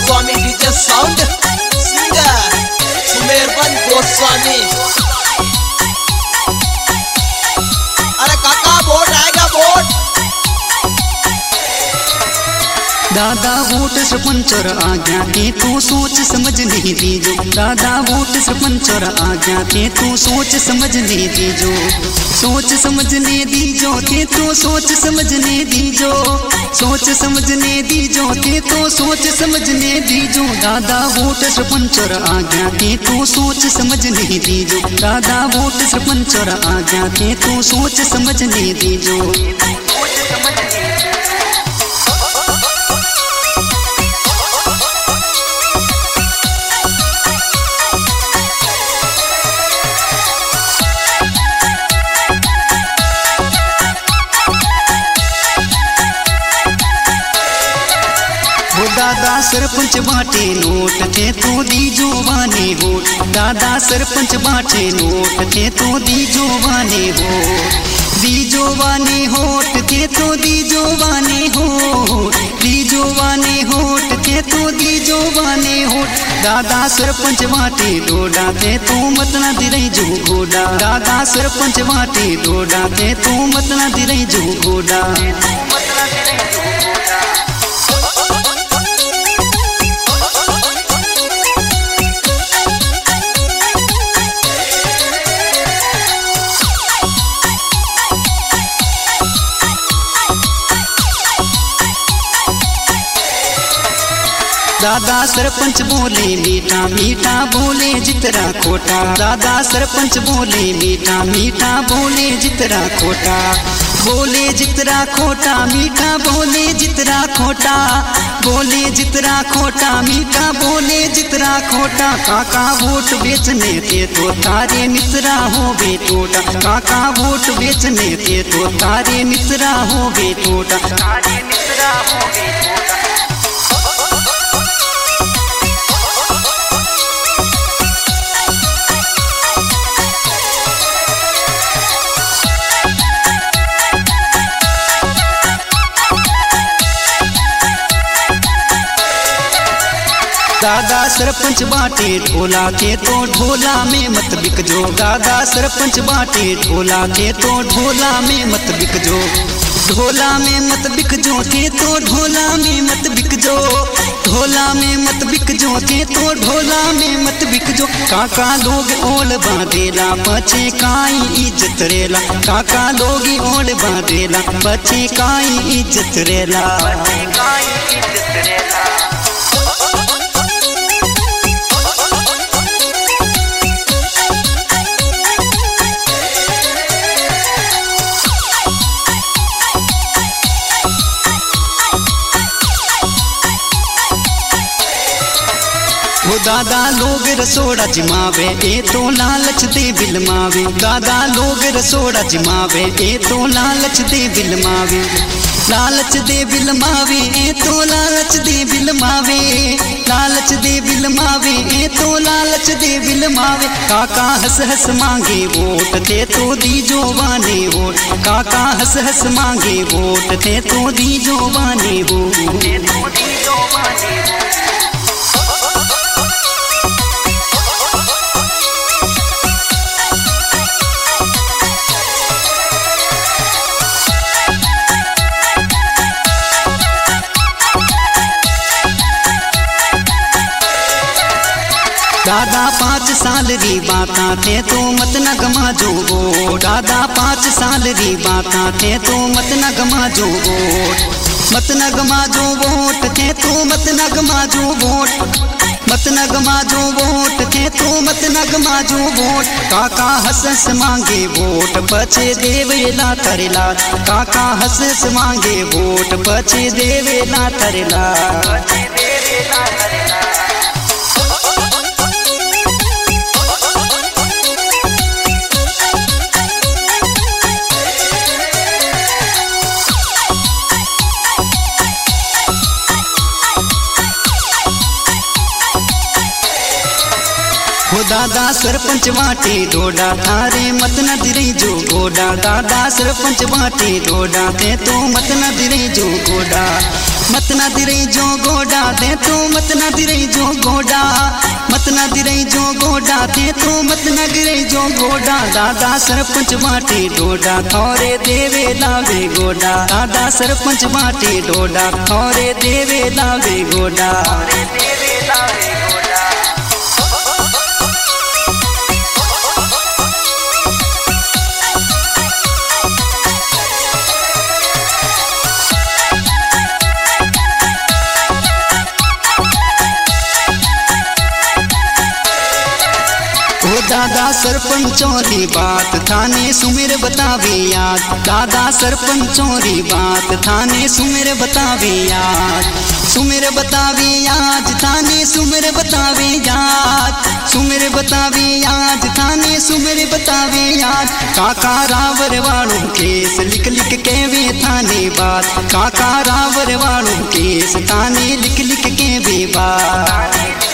Goswami DJ sound singer Sumerban Goswami. अरे काका vote आएगा वोट। दादा वोट सरपंच और आज्ञा के तू सोच समझ नहीं दीजो। दादा वोट सरपंच और आज्ञा के तू सोच समझने दीजो। सोच समझने दीजो के तू सोच समझने दीजो। सोच समझने दीजो के तो सोच समझने दीजो। दादा वोट सरपंच और आज्ञा के तू सोच समझने दीजो। दादा वोट सरपंच और आज्ञा के तू सोच समझने दीजो। दादा सरपंच बाटे नोट थे तो दीजो बाने हो। दादा सरपंच बाटे नोट थे तो दीजो बाने हो। दीजो बाने होट थे तो दीजो बाने हो। दीजो बाने होट थे तो दीजो बाने होट। दादा सरपंच बाटे डोडा थे तो मत ना दिरई जो घोड़ा। दादा सरपंच बाटे डोडा थे तो मत ना दिरई जो घोड़ा। दादा सरपंच बोले मीठा मीठा बोले जितरा खोटा। दादा सरपंच बोले मीठा मीठा बोले जितरा खोटा। बोले जितरा खोटा मीठा बोले जितरा खोटा। बोले जितरा खोटा मीठा बोले जितरा खोटा। काका वोट बेचने थे तो तारे मित्रा हो बेटोटा। काका वोट बेचने थे तो तारे मित्रा हो बेटोटा। तारे मित्रा हो बेटोटा। दादा सरपंच बाटे ढोला थे तो ढोला में मत बिकजो। दादा सरपंच बाटे ढोला थे तो ढोला में मत बिकजो। ढोला में मत बिकजो थे तो ढोला में मत बिकजो। ढोला में मत बिकजो थे तो ढोला में मत बिकजो। काका लोग ओल बांधेला पछे काई इज्जत रेला। काका लोग ओल बांधेला पछे काई इज्जत रेला। दादा लोग रसोड़ा जिमावे ए तो लालच दे बिलमावे। दादा लोग रसोड़ा जिमावे ए तो लालच दे बिलमावे। लालच दे बिलमावे ए तो लालच दे बिलमावे। लालच दे बिलमावे ए तो लालच दे बिलमावे। काका हंस हंस मांगे वोट थे तो दीजो बाने वोट। काका हंस हंस मांगे वोट थे तो दीजो बाने वोट। दादा 5 साल री बाता थे तो मत न गमा जो वोट। दादा 5 साल री बाता थे तो मत न गमा जो वोट। मत न गमा जो वोट थे तो मत न गमा जो वोट। मत न गमा जो वोट थे तो मत न गमा जो वोट। काका हंस हंस मांगे वोट पछे देवेला तरेला। काका हंस हंस मांगे वोट पछे देवेला तरेला। दादा सरपंच बाटे डोडा थारे मत न दिरे जो घोड़ा। दादा सरपंच बाटे डोडा थे तो मत न दिरे जो घोड़ा। मत ना दिरे जो गोडा दे तो मत ना दिरे जो गोडा मत ना दिरे जो गोडा दे तो मत ना गिरे जो गोडा दादा सरपंच बाटे डोडा थोरे देवे लावे गोडा दादा सरपंच बाटे डोडा थोरे देवे लावे गोडा दादा सरपंचों री बात थाने सुमेर बतावे याद दादा सरपंचों री बात थाने सुमेर बतावे याद सुमेर बतावे याद थाने सुमेर बतावे याद सुमेर बतावे याद थाने सुमेर बतावे याद काका रावर वालों केस लिख लिख केवे थाने बात काका रावर वालों केस थाने लिख लिख केवे बात